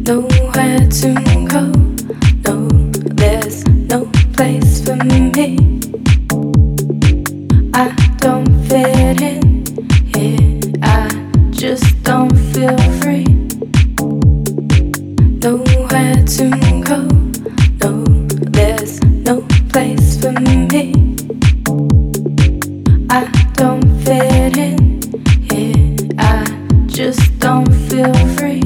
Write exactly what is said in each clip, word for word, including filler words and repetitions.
nowhere to go. No, there's no place for me. I don't fit in here. I just don't feel free. Nowhere to go. No, there's no place for me. I don't fit in here. I just don't feel free.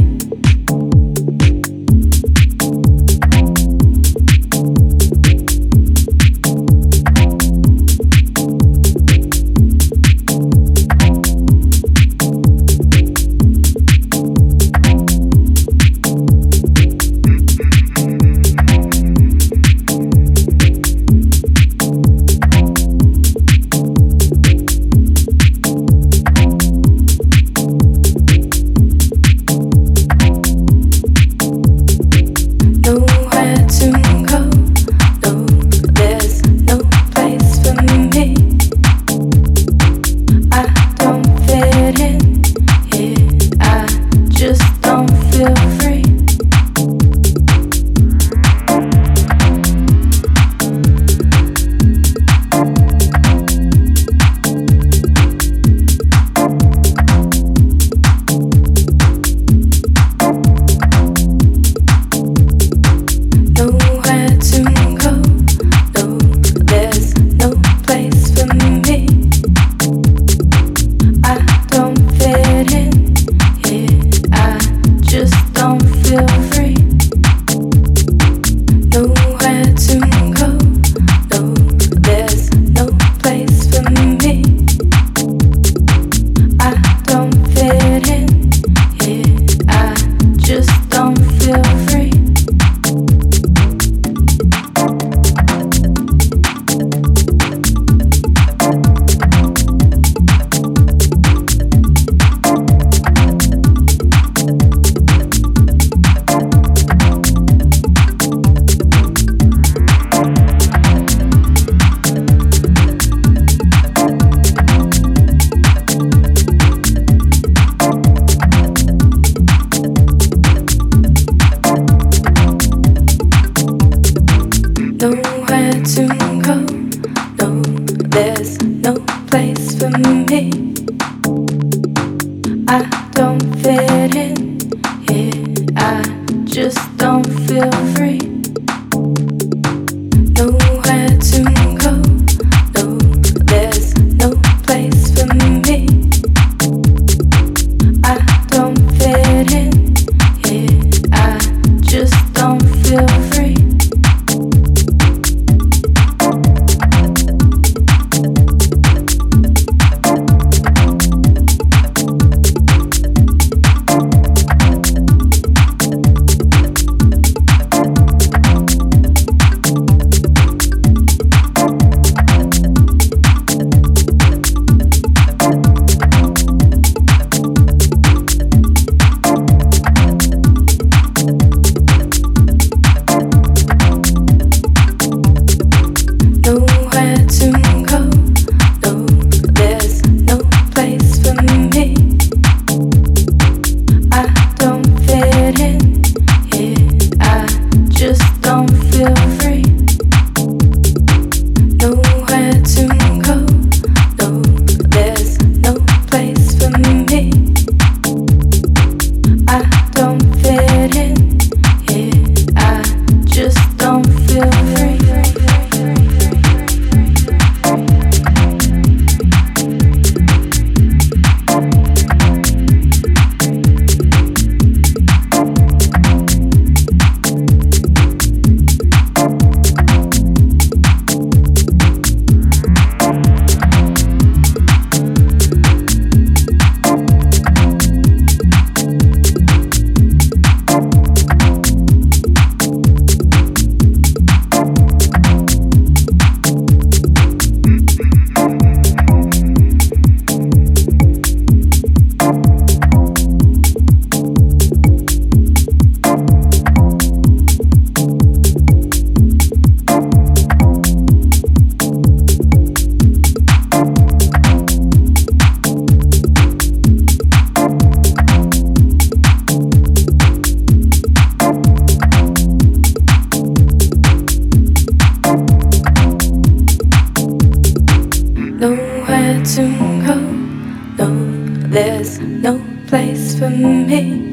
me.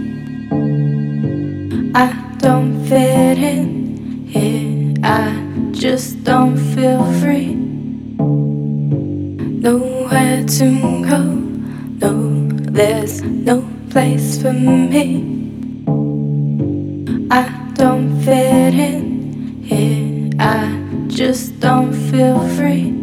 I don't fit in here, I just don't feel free. Nowhere to go, no, there's no place for me. I don't fit in here, I just don't feel free.